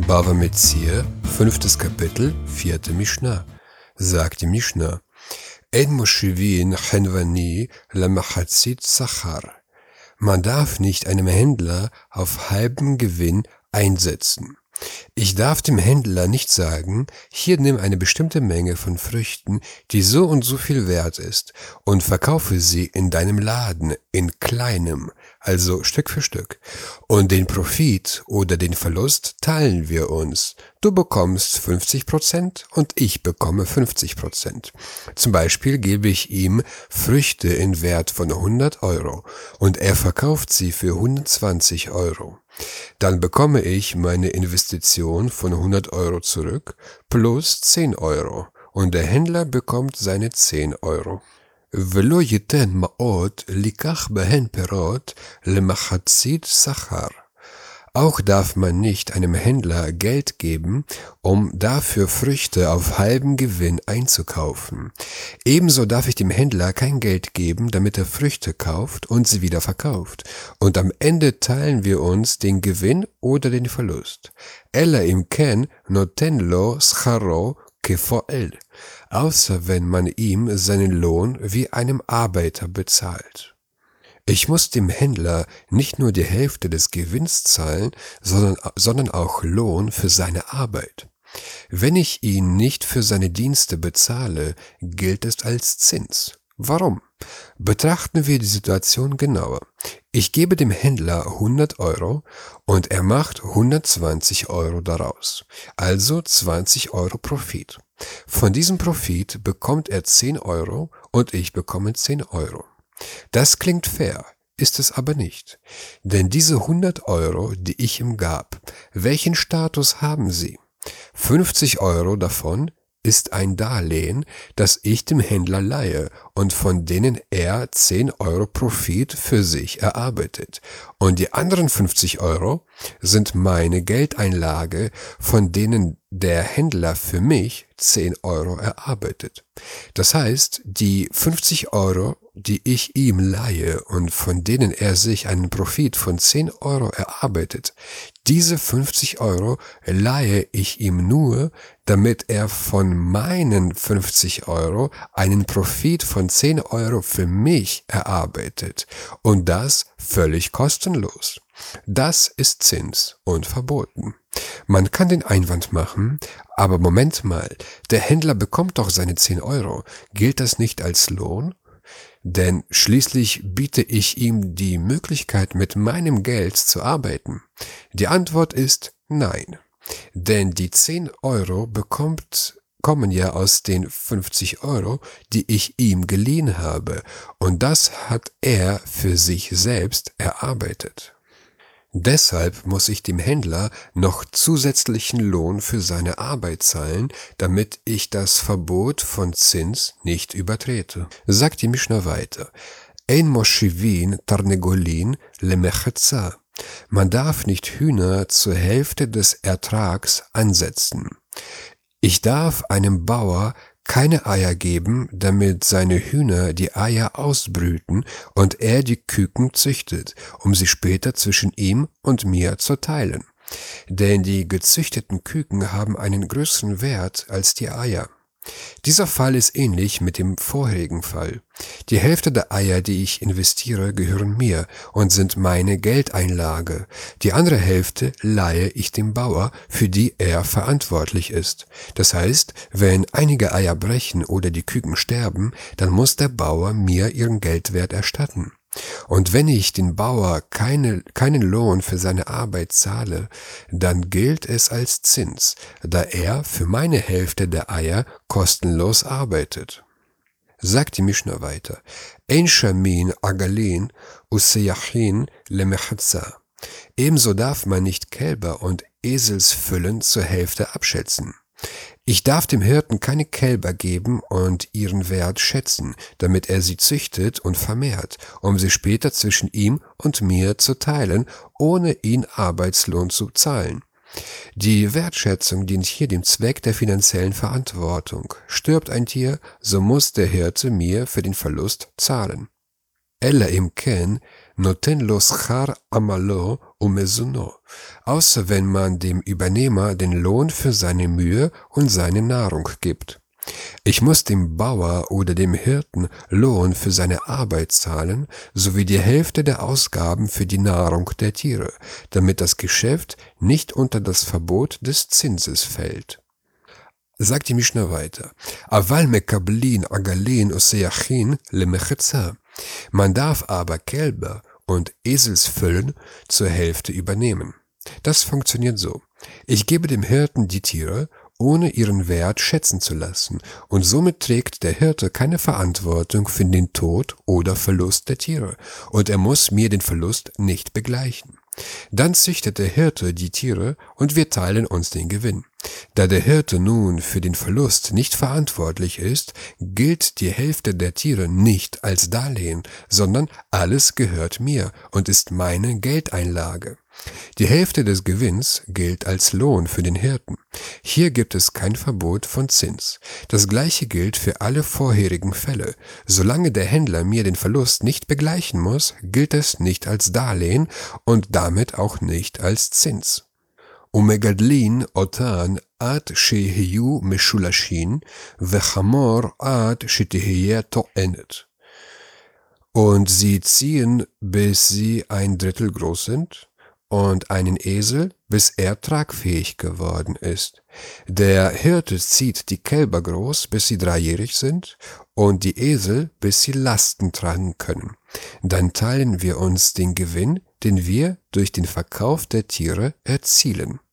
Bava Metzia, 5. Kapitel, 4. Mishnah. Sagt die Mishnah: En moshivin chenvani lamachatzit sachar. Man darf nicht einem Händler auf halben Gewinn einsetzen. Ich darf dem Händler nicht sagen: Hier nimm eine bestimmte Menge von Früchten, die so und so viel wert ist, und verkaufe sie in deinem Laden in kleinem, also Stück für Stück. Und den Profit oder den Verlust teilen wir uns. Du bekommst 50% und ich bekomme 50%. Zum Beispiel gebe ich ihm Früchte in Wert von 100 Euro und er verkauft sie für 120 Euro. Dann bekomme ich meine Investition von 100 Euro zurück plus 10 Euro und der Händler bekommt seine 10 Euro. ולא ייתן מעות לקח בהן פירות למחצית שכר. Auch darf man nicht einem Händler Geld geben, um dafür Früchte auf halben Gewinn einzukaufen. Ebenso darf ich dem Händler kein Geld geben, damit er Früchte kauft und sie wieder verkauft. Und am Ende teilen wir uns den Gewinn oder den Verlust. Ella im ken noten lo scharo kefoel. Außer wenn man ihm seinen Lohn wie einem Arbeiter bezahlt. Ich muss dem Händler nicht nur die Hälfte des Gewinns zahlen, sondern auch Lohn für seine Arbeit. Wenn ich ihn nicht für seine Dienste bezahle, gilt es als Zins. Warum? Betrachten wir die Situation genauer. Ich gebe dem Händler 100 Euro und er macht 120 Euro daraus, also 20 Euro Profit. Von diesem Profit bekommt er 10 Euro und ich bekomme 10 Euro. Das klingt fair, ist es aber nicht. Denn diese 100 Euro, die ich ihm gab, welchen Status haben sie? 50 Euro davon ist ein Darlehen, das ich dem Händler leihe und von denen er 10 Euro Profit für sich erarbeitet. Und die anderen 50 Euro sind meine Geldeinlage, von denen der Händler für mich 10 Euro erarbeitet. Das heißt, die 50 Euro, die ich ihm leihe und von denen er sich einen Profit von 10 Euro erarbeitet, diese 50 Euro leihe ich ihm nur, damit er von meinen 50 Euro einen Profit von 10 Euro für mich erarbeitet. Und das völlig kostenlos. Das ist Zins und verboten. Man kann den Einwand machen, aber Moment mal, der Händler bekommt doch seine 10 Euro. Gilt das nicht als Lohn? Denn schließlich biete ich ihm die Möglichkeit, mit meinem Geld zu arbeiten. Die Antwort ist nein. Denn die 10 Euro kommen ja aus den 50 Euro, die ich ihm geliehen habe. Und das hat er für sich selbst erarbeitet. Deshalb muss ich dem Händler noch zusätzlichen Lohn für seine Arbeit zahlen, damit ich das Verbot von Zins nicht übertrete. Sagt die Mishnah weiter: Ein moshivin tarnegolin lemechetza. Man darf nicht Hühner zur Hälfte des Ertrags ansetzen. Ich darf einem Bauer keine Eier geben, damit seine Hühner die Eier ausbrüten und er die Küken züchtet, um sie später zwischen ihm und mir zu teilen. Denn die gezüchteten Küken haben einen größeren Wert als die Eier. Dieser Fall ist ähnlich mit dem vorherigen Fall. Die Hälfte der Eier, die ich investiere, gehören mir und sind meine Geldeinlage. Die andere Hälfte leihe ich dem Bauer, für die er verantwortlich ist. Das heißt, wenn einige Eier brechen oder die Küken sterben, dann muss der Bauer mir ihren Geldwert erstatten. Und wenn ich den Bauer keinen Lohn für seine Arbeit zahle, dann gilt es als Zins, da er für meine Hälfte der Eier kostenlos arbeitet. Sagt die Mishnah weiter: Ein shamin agalin useyachin lemechatza. Ebenso darf man nicht Kälber und Eselsfüllen zur Hälfte abschätzen. Ich darf dem Hirten keine Kälber geben und ihren Wert schätzen, damit er sie züchtet und vermehrt, um sie später zwischen ihm und mir zu teilen, ohne ihn Arbeitslohn zu zahlen. Die Wertschätzung dient hier dem Zweck der finanziellen Verantwortung. Stirbt ein Tier, so muss der Hirte mir für den Verlust zahlen. Ella im ken noten lo schar amalo umezuno, außer wenn man dem Übernehmer den Lohn für seine Mühe und seine Nahrung gibt. Ich muss dem Bauer oder dem Hirten Lohn für seine Arbeit zahlen, sowie die Hälfte der Ausgaben für die Nahrung der Tiere, damit das Geschäft nicht unter das Verbot des Zinses fällt. Sagt die Mischna weiter. Aval mekablin agalin useachin lemechetza. Man darf aber Kälber und Eselsfüllen zur Hälfte übernehmen. Das funktioniert so. Ich gebe dem Hirten die Tiere, ohne ihren Wert schätzen zu lassen, und somit trägt der Hirte keine Verantwortung für den Tod oder Verlust der Tiere, und er muss mir den Verlust nicht begleichen. Dann züchtet der Hirte die Tiere und wir teilen uns den Gewinn. Da der Hirte nun für den Verlust nicht verantwortlich ist, gilt die Hälfte der Tiere nicht als Darlehen, sondern alles gehört mir und ist meine Geldeinlage. Die Hälfte des Gewinns gilt als Lohn für den Hirten. Hier gibt es kein Verbot von Zins. Das Gleiche gilt für alle vorherigen Fälle. Solange der Händler mir den Verlust nicht begleichen muss, gilt es nicht als Darlehen und damit auch nicht als Zins. Umegadlin otan ad shehiyu meshulashin vechamor ad shetehiyeh to'enet. Und sie ziehen, bis sie 1/3 groß sind, und einen Esel, bis er tragfähig geworden ist. Der Hirte zieht die Kälber groß, bis sie 3-jährig sind, und die Esel, bis sie Lasten tragen können. Dann teilen wir uns den Gewinn, den wir durch den Verkauf der Tiere erzielen.